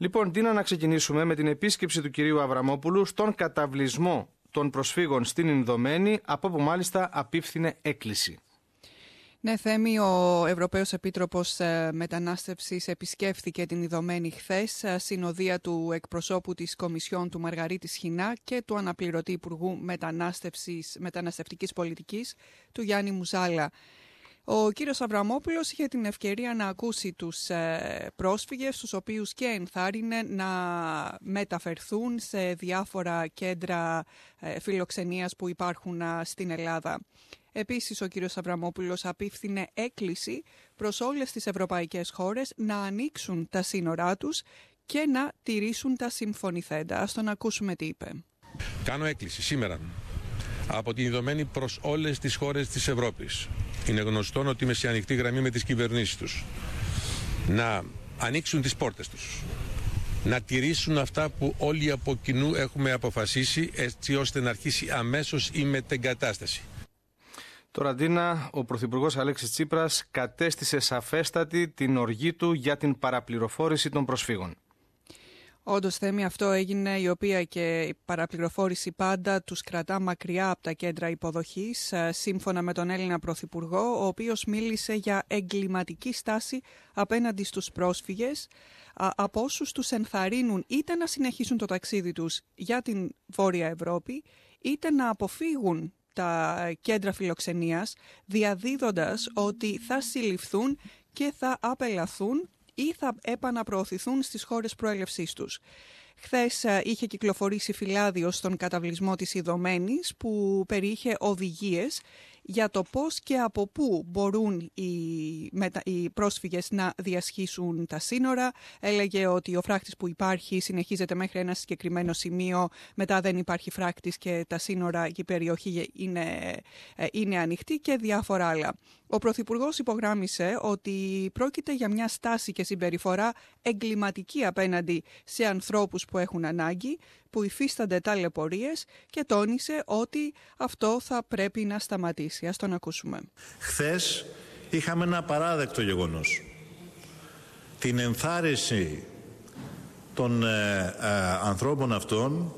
Λοιπόν, Τίνα, να ξεκινήσουμε με την επίσκεψη του κυρίου Αβραμόπουλου στον καταβλισμό των προσφύγων στην Ινδωμένη, από όπου μάλιστα απίφθινε έκκληση. Ναι, Θέμη, ο Ευρωπαίος Επίτροπος Μετανάστευσης επισκέφθηκε την Ινδωμένη χθες, συνοδεία του εκπροσώπου της Κομισιόν του Μαργαρίτη Σχοινά και του αναπληρωτή Υπουργού Μεταναστευτικής Πολιτικής του Γιάννη Μουζάλα. Ο κύριος Αβραμόπουλος είχε την ευκαιρία να ακούσει τους πρόσφυγες, τους οποίους και ενθάρρυνε να μεταφερθούν σε διάφορα κέντρα φιλοξενίας που υπάρχουν στην Ελλάδα. Επίσης, ο κύριος Αβραμόπουλος απίφθινε έκκληση προς όλες τις ευρωπαϊκές χώρες να ανοίξουν τα σύνορά τους και να τηρήσουν τα συμφωνηθέντα. Ας τον ακούσουμε τι είπε. Κάνω έκκληση σήμερα από την Ινδωμένη προς όλες τις χώρες της Ευρώπης. Είναι γνωστόν ότι είμαι σε ανοιχτή γραμμή με τις κυβερνήσεις τους. Να ανοίξουν τις πόρτες τους. Να τηρήσουν αυτά που όλοι από κοινού έχουμε αποφασίσει, έτσι ώστε να αρχίσει αμέσως η μετεγκατάσταση. Τώρα, Τίνα, ο Πρωθυπουργός Αλέξης Τσίπρας κατέστησε σαφέστατη την οργή του για την παραπληροφόρηση των προσφύγων. Όντως, Θέμη, αυτό έγινε, η οποία και η παραπληροφόρηση πάντα τους κρατά μακριά από τα κέντρα υποδοχής, σύμφωνα με τον Έλληνα Πρωθυπουργό, ο οποίος μίλησε για εγκληματική στάση απέναντι στους πρόσφυγες, από όσους τους ενθαρρύνουν είτε να συνεχίσουν το ταξίδι τους για την Βόρεια Ευρώπη, είτε να αποφύγουν τα κέντρα φιλοξενίας, διαδίδοντας ότι θα συλληφθούν και θα απελαθούν ή θα επαναπροωθηθούν στις χώρες προέλευσής τους. Χθες είχε κυκλοφορήσει φυλάδιο στον καταβλισμό της Ινδωμένης που περιείχε οδηγίες για το πώς και από πού μπορούν οι πρόσφυγες να διασχίσουν τα σύνορα. Έλεγε ότι ο φράκτης που υπάρχει συνεχίζεται μέχρι ένα συγκεκριμένο σημείο, μετά δεν υπάρχει φράκτης και τα σύνορα και η περιοχή είναι ανοιχτή και διάφορα άλλα. Ο Πρωθυπουργός υπογράμμισε ότι πρόκειται για μια στάση και συμπεριφορά εγκληματική απέναντι σε ανθρώπους που έχουν ανάγκη, που υφίστανται ταλαιπωρίες, και τόνισε ότι αυτό θα πρέπει να σταματήσει. Ας τον ακούσουμε. Χθες είχαμε ένα απαράδεκτο γεγονός. Την ενθάρρυνση των ανθρώπων αυτών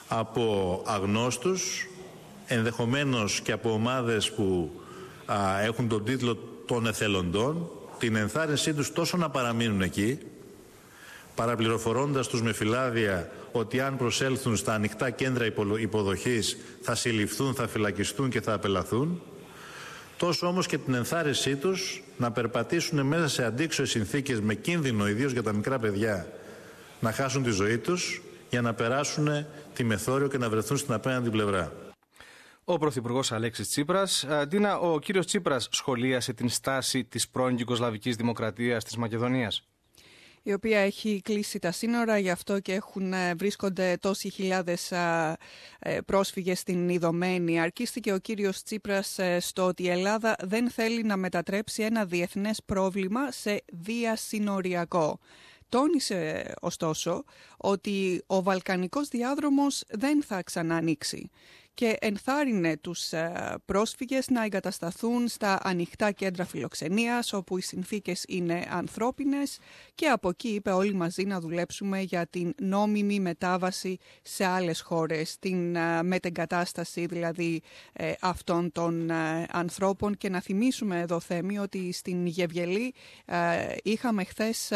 από αγνώστους, ενδεχομένως και από ομάδες που έχουν τον τίτλο των εθελοντών, την ενθάρρυνσή τους τόσο να παραμείνουν εκεί, παραπληροφορώντας τους με φυλάδια ότι αν προσέλθουν στα ανοιχτά κέντρα υποδοχής θα συλληφθούν, θα φυλακιστούν και θα απελαθούν, τόσο όμως και την ενθάρρυνσή τους να περπατήσουν μέσα σε αντίξωες συνθήκες με κίνδυνο, ιδίως για τα μικρά παιδιά, να χάσουν τη ζωή τους για να περάσουν τη μεθόριο και να βρεθούν στην απέναντι πλευρά. Ο Πρωθυπουργός Αλέξης Τσίπρας. Τίνα, ο κύριος Τσίπρας σχολίασε την στάση της πρώην Ιουγκοσλαβικής Δημοκρατίας της Μακεδονίας, η οποία έχει κλείσει τα σύνορα, γι' αυτό και βρίσκονται τόσοι χιλιάδες πρόσφυγες στην Ινδωμένη. Αρκίστηκε ο κύριος Τσίπρας στο ότι η Ελλάδα δεν θέλει να μετατρέψει ένα διεθνές πρόβλημα σε διασυνοριακό. Τόνισε ωστόσο ότι ο βαλκανικός διάδρομος δεν θα ξανά ανοίξει και ενθάρρυνε τους πρόσφυγες να εγκατασταθούν στα ανοιχτά κέντρα φιλοξενίας, όπου οι συνθήκες είναι ανθρώπινες, και από εκεί είπε όλοι μαζί να δουλέψουμε για την νόμιμη μετάβαση σε άλλες χώρες, την μετεγκατάσταση δηλαδή αυτών των ανθρώπων. Και να θυμίσουμε εδώ, Θέμη, ότι στην Γεβγελή είχαμε χθες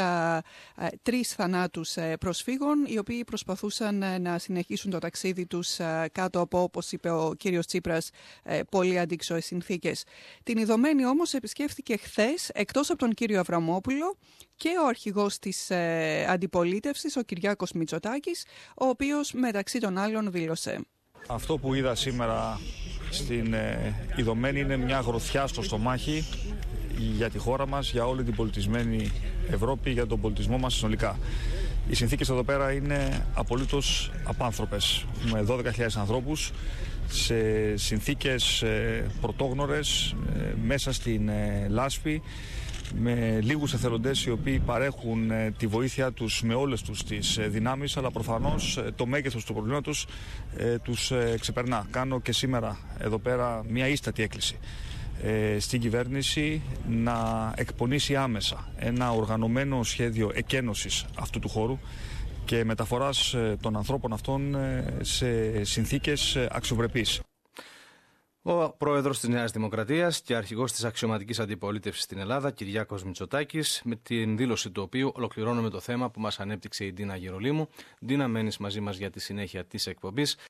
3 θανάτους προσφύγων, οι οποίοι προσπαθούσαν να συνεχίσουν το ταξίδι τους κάτω από, όπως είπε ο κύριος Τσίπρας, πολύ αντίξωες συνθήκες. Την Ινδωμένη όμως επισκέφθηκε χθες, εκτός από τον κύριο Αβραμόπουλο, και ο αρχηγός της αντιπολίτευσης, ο Κυριάκος Μητσοτάκης, ο οποίος μεταξύ των άλλων δήλωσε: Αυτό που είδα σήμερα στην Ινδωμένη είναι μια γροθιά στο στομάχι για τη χώρα μας, για όλη την πολιτισμένη Ευρώπη, για τον πολιτισμό μας συνολικά. Οι συνθήκες εδώ πέρα είναι απολύτως απάνθρωπες, με 12.000 ανθρώπους σε συνθήκες πρωτόγνωρες, μέσα στην λάσπη, με λίγους εθελοντές οι οποίοι παρέχουν τη βοήθεια τους με όλες τους τις δυνάμεις, αλλά προφανώς το μέγεθος του προβλήματος τους ξεπερνά. Κάνω και σήμερα εδώ πέρα μια ίστατη έκκληση στην κυβέρνηση να εκπονήσει άμεσα ένα οργανωμένο σχέδιο εκένωσης αυτού του χώρου και μεταφοράς των ανθρώπων αυτών σε συνθήκες αξιοπρεπείς. Ο πρόεδρος της Νέας Δημοκρατίας και αρχηγός της αξιωματικής αντιπολίτευσης στην Ελλάδα, Κυριάκος Μητσοτάκης, με την δήλωση του οποίου ολοκληρώνουμε το θέμα που μας ανέπτυξε η Ντίνα Γερολίμου. Ντίνα, μένεις μαζί μας για τη συνέχεια της εκπομπής.